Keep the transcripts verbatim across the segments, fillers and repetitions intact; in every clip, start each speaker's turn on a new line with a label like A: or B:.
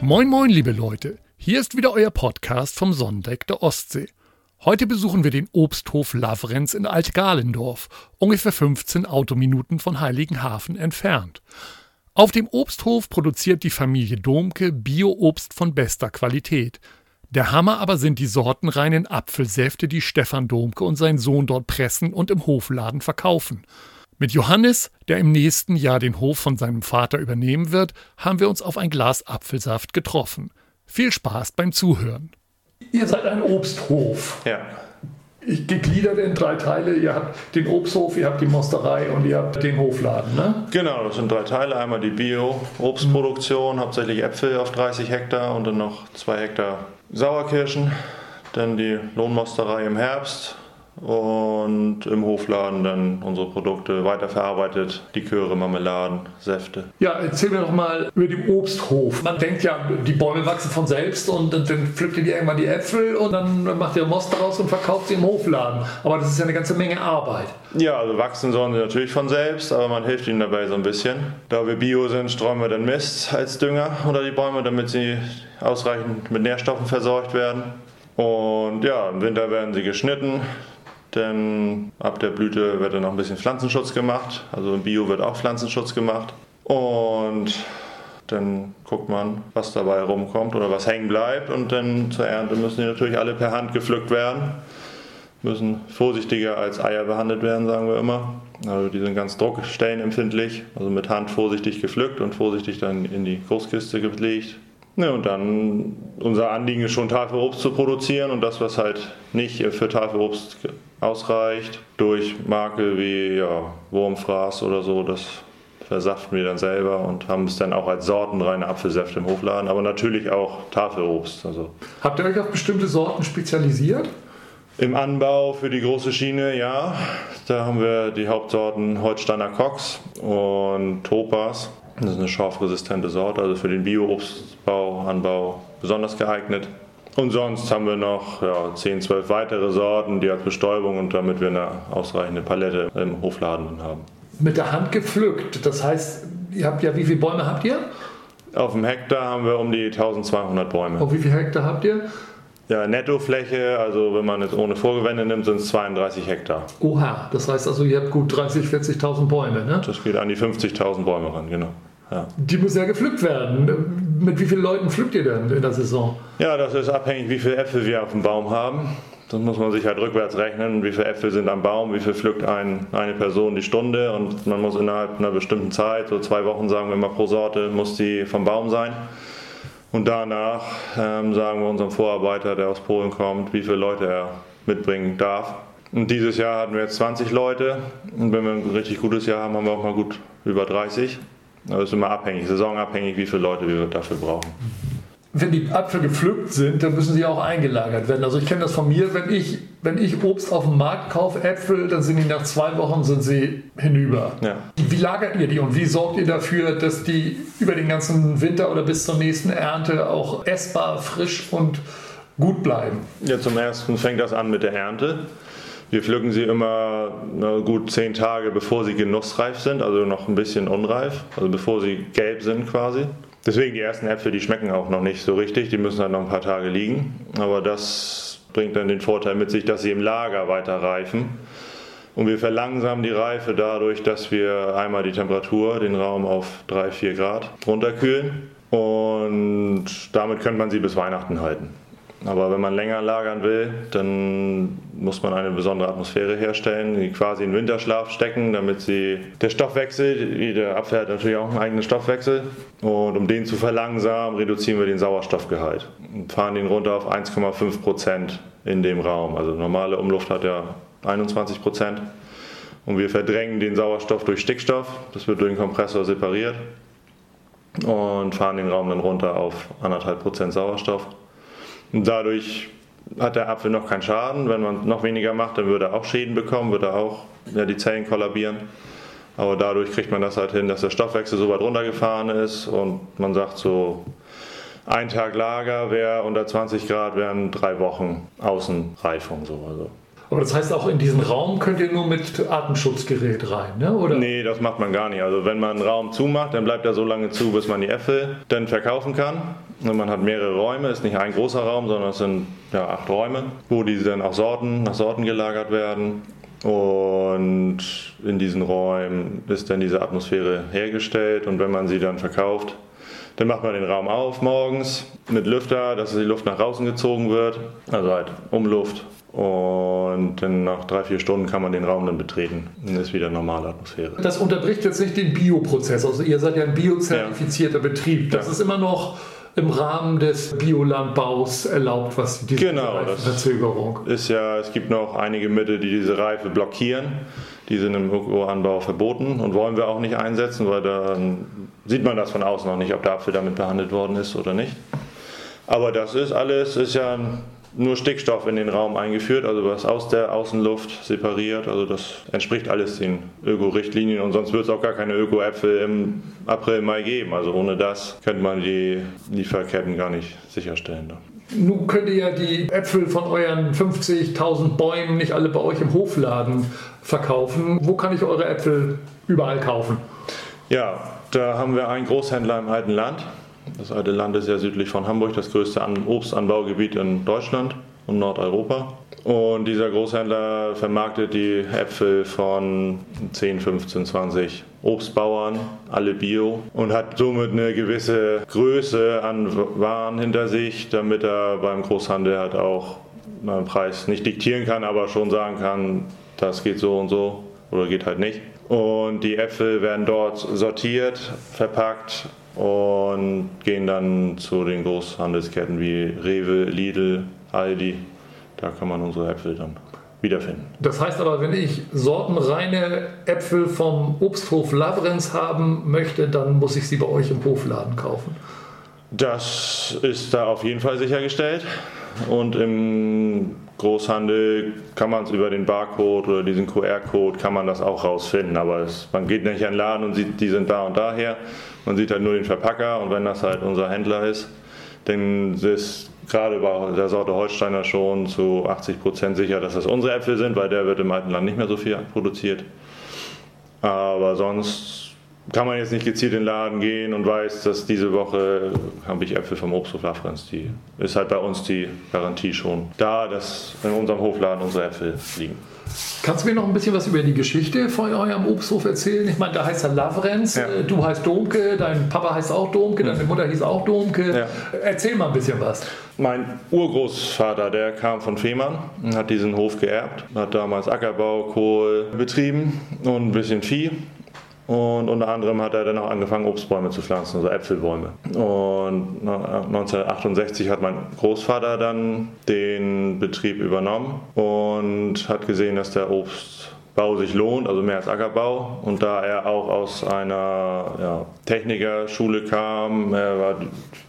A: Moin moin liebe Leute, hier ist wieder euer Podcast vom Sonnendeck der Ostsee. Heute besuchen wir den Obsthof Lavrenz in Alt-Galendorf, ungefähr fünfzehn Autominuten von Heiligenhafen entfernt. Auf dem Obsthof produziert die Familie Domke Bio-Obst von bester Qualität. Der Hammer aber sind die sortenreinen Apfelsäfte, die Stefan Domke und sein Sohn dort pressen und im Hofladen verkaufen. Mit Johannes, der im nächsten Jahr den Hof von seinem Vater übernehmen wird, haben wir uns auf ein Glas Apfelsaft getroffen. Viel Spaß beim Zuhören. Ihr seid ein Obsthof.
B: Ja.
A: Ich gegliedert in drei Teile. Ihr habt den Obsthof, ihr habt die Mosterei und ihr habt den Hofladen, ne?
B: Genau, das sind drei Teile. Einmal die Bio-Obstproduktion, mhm. hauptsächlich Äpfel auf dreißig Hektar und dann noch zwei Hektar Sauerkirschen. Dann die Lohnmosterei im Herbst. Und im Hofladen dann unsere Produkte weiterverarbeitet, Liköre, Marmeladen, Säfte.
A: Ja, erzähl mir doch mal über den Obsthof. Man denkt ja, die Bäume wachsen von selbst und dann pflückt ihr irgendwann die Äpfel und dann macht ihr Most daraus und verkauft sie im Hofladen. Aber das ist ja eine ganze Menge Arbeit.
B: Ja, also wachsen sollen sie natürlich von selbst, aber man hilft ihnen dabei so ein bisschen. Da wir Bio sind, streuen wir dann Mist als Dünger unter die Bäume, damit sie ausreichend mit Nährstoffen versorgt werden. Und ja, im Winter werden sie geschnitten. Denn ab der Blüte wird dann noch ein bisschen Pflanzenschutz gemacht. Also im Bio wird auch Pflanzenschutz gemacht. Und dann guckt man, was dabei rumkommt oder was hängen bleibt. Und dann zur Ernte müssen die natürlich alle per Hand gepflückt werden. Müssen vorsichtiger als Eier behandelt werden, sagen wir immer. Also die sind ganz druckstellenempfindlich. Also mit Hand vorsichtig gepflückt und vorsichtig dann in die Großkiste gelegt. Ja, und dann, unser Anliegen ist schon Tafelobst zu produzieren und das, was halt nicht für Tafelobst ausreicht, durch Makel wie ja, Wurmfraß oder so, das versaften wir dann selber und haben es dann auch als sortenreine Apfelsäfte im Hofladen, aber natürlich auch Tafelobst. Also.
A: Habt ihr euch auf bestimmte Sorten spezialisiert?
B: Im Anbau für die große Schiene, ja. Da haben wir die Hauptsorten Holsteiner Cox und Topaz. Das ist eine schorfresistente Sorte, also für den Bio-Obstbau, Anbau besonders geeignet. Und sonst haben wir noch ja, zehn, zwölf weitere Sorten, die als Bestäubung und damit wir eine ausreichende Palette im Hofladen haben.
A: Mit der Hand gepflückt, das heißt, ihr habt ja, wie viele Bäume habt ihr?
B: Auf dem Hektar haben wir um die eintausendzweihundert Bäume.
A: Und wie viele Hektar habt ihr?
B: Ja, Nettofläche, also wenn man jetzt ohne Vorgewände nimmt, sind es zweiunddreißig Hektar.
A: Oha, das heißt also, ihr habt gut dreißigtausend, vierzigtausend Bäume, ne?
B: Das geht an die fünfzigtausend Bäume ran, genau. Ja.
A: Die müssen ja gepflückt werden. Mit wie vielen Leuten pflückt ihr denn in der Saison?
B: Ja, das ist abhängig, wie viele Äpfel wir auf dem Baum haben. Das muss man sich halt rückwärts rechnen, wie viele Äpfel sind am Baum, wie viel pflückt ein, eine Person die Stunde und man muss innerhalb einer bestimmten Zeit, so zwei Wochen sagen wir mal pro Sorte, muss die vom Baum sein. Und danach ähm, sagen wir unserem Vorarbeiter, der aus Polen kommt, wie viele Leute er mitbringen darf. Und dieses Jahr hatten wir jetzt zwanzig Leute und wenn wir ein richtig gutes Jahr haben, haben wir auch mal gut über dreißig. Das ist immer abhängig, saisonabhängig, wie viele Leute wir dafür brauchen.
A: Wenn die Äpfel gepflückt sind, dann müssen sie auch eingelagert werden. Also ich kenne das von mir, wenn ich, wenn ich Obst auf dem Markt kaufe, Äpfel, dann sind die nach zwei Wochen sind sie hinüber.
B: Ja.
A: Wie lagert ihr die und wie sorgt ihr dafür, dass die über den ganzen Winter oder bis zur nächsten Ernte auch essbar, frisch und gut bleiben?
B: Ja, zum ersten fängt das an mit der Ernte. Wir pflücken sie immer na, gut zehn Tage, bevor sie genussreif sind, also noch ein bisschen unreif, also bevor sie gelb sind quasi. Deswegen die ersten Äpfel, die schmecken auch noch nicht so richtig, die müssen halt noch ein paar Tage liegen. Aber das bringt dann den Vorteil mit sich, dass sie im Lager weiter reifen. Und wir verlangsamen die Reife dadurch, dass wir einmal die Temperatur, den Raum auf drei, vier Grad runterkühlen. Und damit könnte man sie bis Weihnachten halten. Aber wenn man länger lagern will, dann muss man eine besondere Atmosphäre herstellen, die quasi in Winterschlaf stecken, damit sie der Stoffwechsel, jeder Apfel hat natürlich auch einen eigenen Stoffwechsel, und um den zu verlangsamen, reduzieren wir den Sauerstoffgehalt und fahren den runter auf eins Komma fünf Prozent in dem Raum. Also normale Umluft hat ja einundzwanzig Prozent und wir verdrängen den Sauerstoff durch Stickstoff, das wird durch den Kompressor separiert und fahren den Raum dann runter auf anderthalb Prozent Sauerstoff. Und dadurch hat der Apfel noch keinen Schaden. Wenn man noch weniger macht, dann würde er auch Schäden bekommen, würde er auch ja, die Zellen kollabieren. Aber dadurch kriegt man das halt hin, dass der Stoffwechsel so weit runtergefahren ist und man sagt so, ein Tag Lager wäre unter zwanzig Grad, wären drei Wochen Außenreifung. So. Also
A: Aber das heißt, auch in diesen Raum könnt ihr nur mit Atemschutzgerät rein, ne? Oder?
B: Nee, das macht man gar nicht. Also wenn man einen Raum zumacht, dann bleibt er so lange zu, bis man die Äpfel dann verkaufen kann. Und man hat mehrere Räume, ist nicht ein großer Raum, sondern es sind ja, acht Räume, wo die dann auch Sorten, nach Sorten gelagert werden. Und in diesen Räumen ist dann diese Atmosphäre hergestellt. Und wenn man sie dann verkauft, dann macht man den Raum auf morgens mit Lüfter, dass die Luft nach draußen gezogen wird, also halt Umluft. Und dann nach drei, vier Stunden kann man den Raum dann betreten. Dann ist wieder normale Atmosphäre.
A: Das unterbricht jetzt nicht den Bioprozess. Also ihr seid ja ein biozertifizierter ja. Betrieb. Das ja. ist immer noch im Rahmen des Biolandbaus erlaubt, was diese
B: genau,
A: Verzögerung
B: ist. Ja, es gibt noch einige Mittel, die diese Reife blockieren. Die sind im Ökoanbau verboten und wollen wir auch nicht einsetzen, weil dann sieht man das von außen noch nicht, ob der Apfel damit behandelt worden ist oder nicht. Aber das ist alles, ist ja nur Stickstoff in den Raum eingeführt, also was aus der Außenluft separiert. Also das entspricht alles den Öko-Richtlinien und sonst wird es auch gar keine Öko-Äpfel im April, Mai geben. Also ohne das könnte man die Lieferketten gar nicht sicherstellen.
A: Nun könnt ihr ja die Äpfel von euren fünfzigtausend Bäumen nicht alle bei euch im Hofladen verkaufen. Wo kann ich eure Äpfel überall kaufen?
B: Ja, da haben wir einen Großhändler im Alten Land. Das Alte Land ist ja südlich von Hamburg, das größte Obstanbaugebiet in Deutschland und Nordeuropa. Und dieser Großhändler vermarktet die Äpfel von zehn, fünfzehn, zwanzig Obstbauern, alle bio, und hat somit eine gewisse Größe an Waren hinter sich, damit er beim Großhandel halt auch einen Preis nicht diktieren kann, aber schon sagen kann, das geht so und so oder geht halt nicht. Und die Äpfel werden dort sortiert, verpackt und gehen dann zu den Großhandelsketten wie Rewe, Lidl, Aldi. Da kann man unsere Äpfel dann wiederfinden.
A: Das heißt aber, wenn ich sortenreine Äpfel vom Obsthof Lavrenz haben möchte, dann muss ich sie bei euch im Hofladen kaufen?
B: Das ist da auf jeden Fall sichergestellt. Und im Großhandel kann man es über den Barcode oder diesen Q R-Code kann man das auch rausfinden. Aber es, man geht nicht in den Laden und sieht, die sind da und daher. Man sieht halt nur den Verpacker, und wenn das halt unser Händler ist, dann ist gerade bei der Sorte Holsteiner schon zu achtzig Prozent sicher, dass das unsere Äpfel sind, weil der wird im Alten Land nicht mehr so viel produziert. Aber sonst kann man jetzt nicht gezielt in den Laden gehen und weiß, dass diese Woche habe ich Äpfel vom Obsthof Lavrenz. Die ist halt bei uns die Garantie schon da, dass in unserem Hofladen unsere Äpfel liegen.
A: Kannst du mir noch ein bisschen was über die Geschichte von eurem Obsthof erzählen? Ich meine, da heißt er Lavrenz, ja. Du heißt Domke, dein Papa heißt auch Domke, deine Mutter hieß auch Domke. Ja. Erzähl mal ein bisschen was.
B: Mein Urgroßvater, der kam von Fehmarn und hat diesen Hof geerbt, hat damals Ackerbau, Kohl betrieben und ein bisschen Vieh. Und unter anderem hat er dann auch angefangen, Obstbäume zu pflanzen, also Äpfelbäume. Und neunzehnhundertachtundsechzig hat mein Großvater dann den Betrieb übernommen und hat gesehen, dass der Obstbau sich lohnt, also mehr als Ackerbau. Und da er auch aus einer ja, Technikerschule kam, er war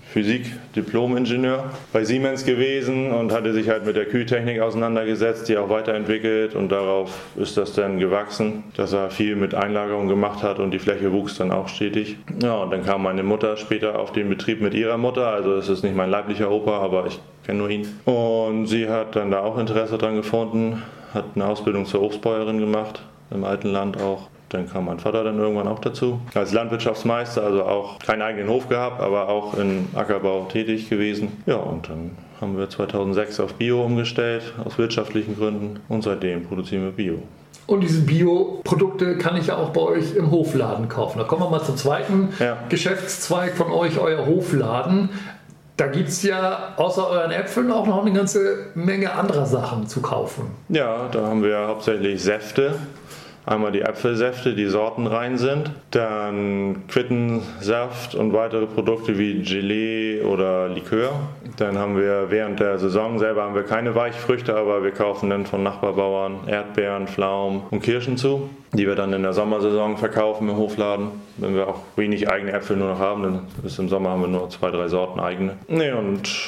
B: Physik-Diplom-Ingenieur bei Siemens gewesen und hatte sich halt mit der Kühltechnik auseinandergesetzt, die auch weiterentwickelt, und darauf ist das dann gewachsen, dass er viel mit Einlagerung gemacht hat und die Fläche wuchs dann auch stetig. Ja, und dann kam meine Mutter später auf den Betrieb mit ihrer Mutter, also es ist nicht mein leiblicher Opa, aber ich kenne nur ihn. Und sie hat dann da auch Interesse dran gefunden, hat eine Ausbildung zur Obstbäuerin gemacht, im Alten Land auch. Dann kam mein Vater dann irgendwann auch dazu. Als Landwirtschaftsmeister, also auch keinen eigenen Hof gehabt, aber auch im Ackerbau tätig gewesen. Ja, und dann haben wir zweitausendsechs auf Bio umgestellt, aus wirtschaftlichen Gründen. Und seitdem produzieren wir Bio.
A: Und diese Bio-Produkte kann ich ja auch bei euch im Hofladen kaufen. Da kommen wir mal zum zweiten ja. Geschäftszweig von euch, euer Hofladen. Da gibt es ja außer euren Äpfeln auch noch eine ganze Menge anderer Sachen zu kaufen.
B: Ja, da haben wir hauptsächlich Säfte. Einmal die Apfelsäfte, die sortenrein sind, dann Quittensaft und weitere Produkte wie Gelee oder Likör. Dann haben wir während der Saison, selber haben wir keine Weichfrüchte, aber wir kaufen dann von Nachbarbauern Erdbeeren, Pflaumen und Kirschen zu, die wir dann in der Sommersaison verkaufen im Hofladen. Wenn wir auch wenig eigene Äpfel nur noch haben, dann bis im Sommer haben wir nur zwei, drei Sorten eigene. Nee, und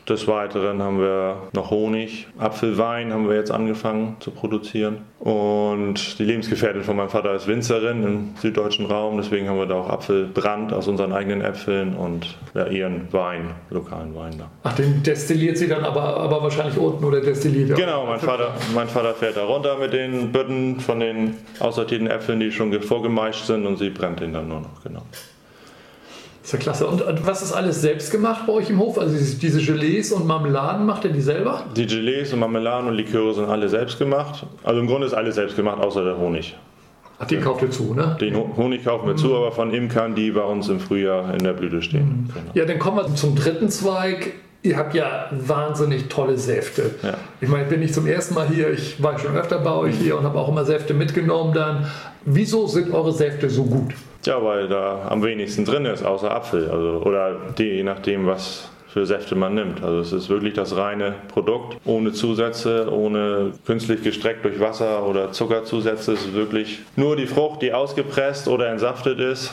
B: des Weiteren haben wir noch Honig, Apfelwein haben wir jetzt angefangen zu produzieren. Und die Lebensgefährtin von meinem Vater ist Winzerin im süddeutschen Raum, deswegen haben wir da auch Apfelbrand aus unseren eigenen Äpfeln und ja, ihren Wein, lokalen Wein da.
A: Ach, den destilliert sie dann aber, aber wahrscheinlich unten oder destilliert?
B: Genau, mein Vater, mein Vater fährt da runter mit den Bütten von den aussortierten Äpfeln, die schon vorgemeischt sind, und sie brennt den dann nur noch, genau.
A: Das ist ja klasse. Und, und was ist alles selbst gemacht bei euch im Hof? Also diese Gelees und Marmeladen, macht ihr die selber?
B: Die Gelees und Marmeladen und Liköre sind alle selbst gemacht. Also im Grunde ist alles selbst gemacht, außer der Honig.
A: Ach, den kauft ihr zu, ne?
B: Den Honig kaufen wir mhm. zu, aber von Imkern, die bei uns im Frühjahr in der Blüte stehen.
A: Mhm. Genau. Ja, dann kommen wir zum dritten Zweig. Ihr habt ja wahnsinnig tolle Säfte. Ja. Ich meine, ich bin nicht zum ersten Mal hier, ich war schon öfter bei euch hier und habe auch immer Säfte mitgenommen dann. Wieso sind eure Säfte so gut?
B: Ja, weil da am wenigsten drin ist, außer Apfel. Also, oder die, je nachdem, was für Säfte man nimmt. Also es ist wirklich das reine Produkt, ohne Zusätze, ohne künstlich gestreckt durch Wasser oder Zuckerzusätze. Es ist wirklich nur die Frucht, die ausgepresst oder entsaftet ist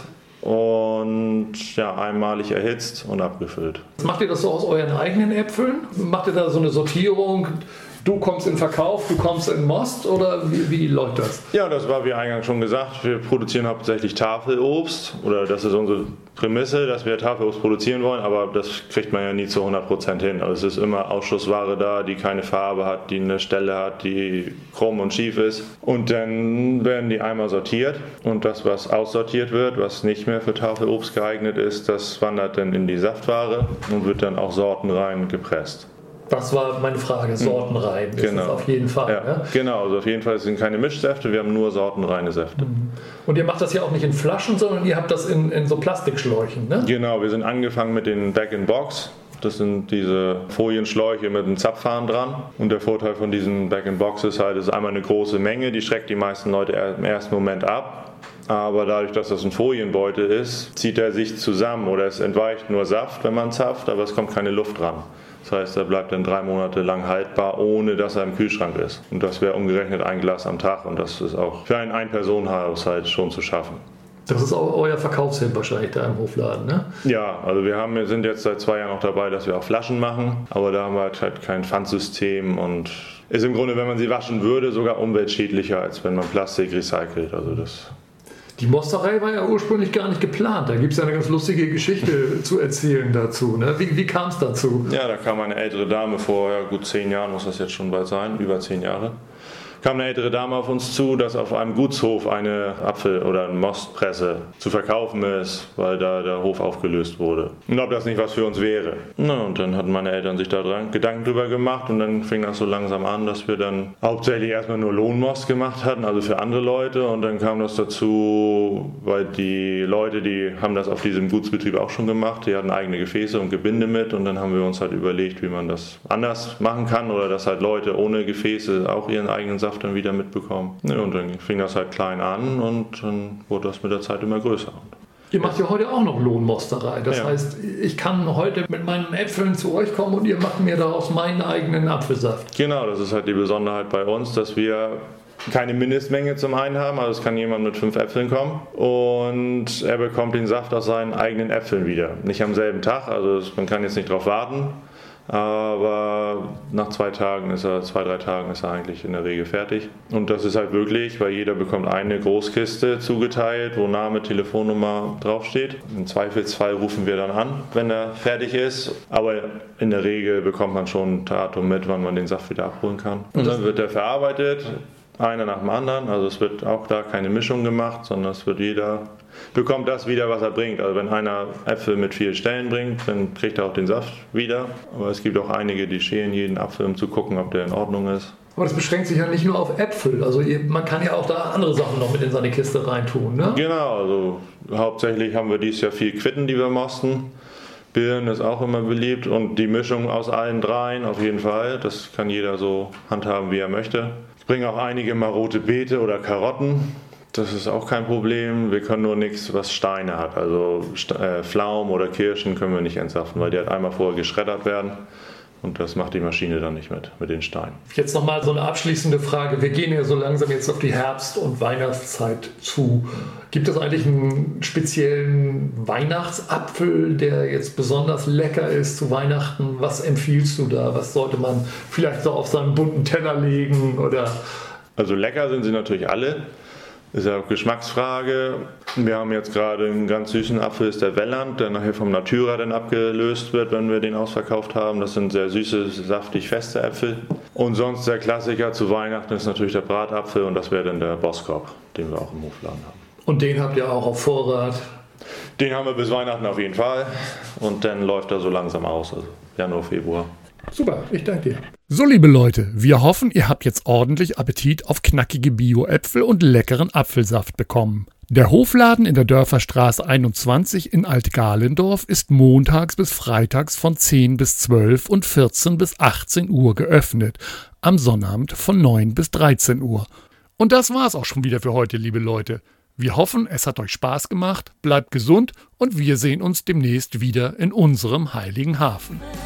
B: und ja, einmalig erhitzt und abgefüllt.
A: Macht ihr das so aus euren eigenen Äpfeln? Macht ihr da so eine Sortierung? Du kommst in Verkauf, du kommst in Most, oder wie, wie läuft das?
B: Ja, das war wie eingangs schon gesagt. Wir produzieren hauptsächlich Tafelobst, oder das ist unsere Prämisse, dass wir Tafelobst produzieren wollen, aber das kriegt man ja nie zu hundert Prozent hin. Also es ist immer Ausschussware da, die keine Farbe hat, die eine Stelle hat, die krumm und schief ist. Und dann werden die einmal sortiert, und das, was aussortiert wird, was nicht mehr für Tafelobst geeignet ist, das wandert dann in die Saftware und wird dann auch sortenrein gepresst.
A: Das war meine Frage, sortenrein. Das
B: genau.
A: ist auf jeden Fall.
B: Ja, ne? Genau, also auf jeden Fall sind keine Mischsäfte, wir haben nur sortenreine Säfte.
A: Und ihr macht das ja auch nicht in Flaschen, sondern ihr habt das in, in so Plastikschläuchen, ne?
B: Genau, wir sind angefangen mit den Bag-in-Box. Das sind diese Folienschläuche mit einem Zapfhahn dran. Und der Vorteil von diesen Bag-in-Box ist halt, es ist einmal eine große Menge, die schreckt die meisten Leute im ersten Moment ab. Aber dadurch, dass das ein Folienbeutel ist, zieht er sich zusammen, oder es entweicht nur Saft, wenn man zapft, aber es kommt keine Luft ran. Das heißt, er bleibt dann drei Monate lang haltbar, ohne dass er im Kühlschrank ist. Und das wäre umgerechnet ein Glas am Tag, und das ist auch für einen Ein-Personen-Haushalt schon zu schaffen.
A: Das ist auch euer Verkaufshemd wahrscheinlich da im Hofladen, ne?
B: Ja, also wir haben, wir sind jetzt seit zwei Jahren noch dabei, dass wir auch Flaschen machen, aber da haben wir halt kein Pfandsystem und ist im Grunde, wenn man sie waschen würde, sogar umweltschädlicher, als wenn man Plastik recycelt. Also das
A: Die Mosterei war ja ursprünglich gar nicht geplant. Da gibt es ja eine ganz lustige Geschichte zu erzählen dazu. Ne? Wie, wie kam es dazu?
B: Ja, da kam eine ältere Dame vor, ja, gut zehn Jahren muss das jetzt schon bald sein, über zehn Jahre. Kam eine ältere Dame auf uns zu, dass auf einem Gutshof eine Apfel- oder eine Mostpresse zu verkaufen ist, weil da der Hof aufgelöst wurde. Und ob das nicht was für uns wäre. Na, und dann hatten meine Eltern sich da dran Gedanken drüber gemacht, und dann fing das so langsam an, dass wir dann hauptsächlich erstmal nur Lohnmost gemacht hatten, also für andere Leute, und dann kam das dazu, weil die Leute, die haben das auf diesem Gutsbetrieb auch schon gemacht, die hatten eigene Gefäße und Gebinde mit, und dann haben wir uns halt überlegt, wie man das anders machen kann, oder dass halt Leute ohne Gefäße auch ihren eigenen Saft dann wieder mitbekommen. Ja, und dann fing das halt klein an, und dann wurde das mit der Zeit immer größer.
A: Ihr macht ja heute auch noch Lohnmosterei. Das ja. heißt, ich kann heute mit meinen Äpfeln zu euch kommen, und ihr macht mir daraus meinen eigenen Apfelsaft.
B: Genau, das ist halt die Besonderheit bei uns, dass wir keine Mindestmenge zum einen haben, also es kann jemand mit fünf Äpfeln kommen, und er bekommt den Saft aus seinen eigenen Äpfeln wieder. Nicht am selben Tag, also man kann jetzt nicht drauf warten, aber nach zwei Tagen ist er, zwei, drei Tagen ist er eigentlich in der Regel fertig. Und das ist halt wirklich, weil jeder bekommt eine Großkiste zugeteilt, wo Name, Telefonnummer draufsteht. Im Zweifelsfall rufen wir dann an, wenn er fertig ist. Aber in der Regel bekommt man schon ein Datum mit, wann man den Saft wieder abholen kann. Und dann wird er verarbeitet, einer nach dem anderen. Also es wird auch da keine Mischung gemacht, sondern es wird jeder bekommt das wieder, was er bringt. Also wenn einer Äpfel mit vier Stellen bringt, dann kriegt er auch den Saft wieder. Aber es gibt auch einige, die schälen jeden Apfel, um zu gucken, ob der in Ordnung ist.
A: Aber das beschränkt sich ja nicht nur auf Äpfel. Also man kann ja auch da andere Sachen noch mit in seine Kiste reintun, ne?
B: Genau, also hauptsächlich haben wir dieses Jahr viel Quitten, die wir mosten. Birnen ist auch immer beliebt, und die Mischung aus allen dreien auf jeden Fall. Das kann jeder so handhaben, wie er möchte. Ich bringe auch einige mal rote Beete oder Karotten. Das ist auch kein Problem. Wir können nur nichts, was Steine hat. Also äh, Pflaumen oder Kirschen können wir nicht entsaften, weil die halt einmal vorher geschreddert werden. Und das macht die Maschine dann nicht mit, mit den Steinen.
A: Jetzt nochmal so eine abschließende Frage. Wir gehen ja so langsam jetzt auf die Herbst- und Weihnachtszeit zu. Gibt es eigentlich einen speziellen Weihnachtsapfel, der jetzt besonders lecker ist zu Weihnachten? Was empfiehlst du da? Was sollte man vielleicht so auf seinen bunten Teller legen? Oder?
B: Also lecker sind sie natürlich alle. Ist ja auch Geschmacksfrage. Wir haben jetzt gerade einen ganz süßen Apfel, ist der Welland, der nachher vom Natura dann abgelöst wird, wenn wir den ausverkauft haben. Das sind sehr süße, saftig feste Äpfel. Und sonst der Klassiker zu Weihnachten ist natürlich der Bratapfel und das wäre dann der Boskop, den wir auch im Hofladen haben.
A: Und den habt ihr auch auf Vorrat?
B: Den haben wir bis Weihnachten auf jeden Fall und dann läuft er so langsam aus, also Januar, Februar.
A: Super, ich danke dir. So, liebe Leute, wir hoffen, ihr habt jetzt ordentlich Appetit auf knackige Bio-Äpfel und leckeren Apfelsaft bekommen. Der Hofladen in der Dörferstraße einundzwanzig in Alt-Galendorf ist montags bis freitags von zehn bis zwölf und vierzehn bis achtzehn Uhr geöffnet, am Sonnabend von neun bis dreizehn Uhr. Und das war's auch schon wieder für heute, liebe Leute. Wir hoffen, es hat euch Spaß gemacht, bleibt gesund und wir sehen uns demnächst wieder in unserem heiligen Hafen.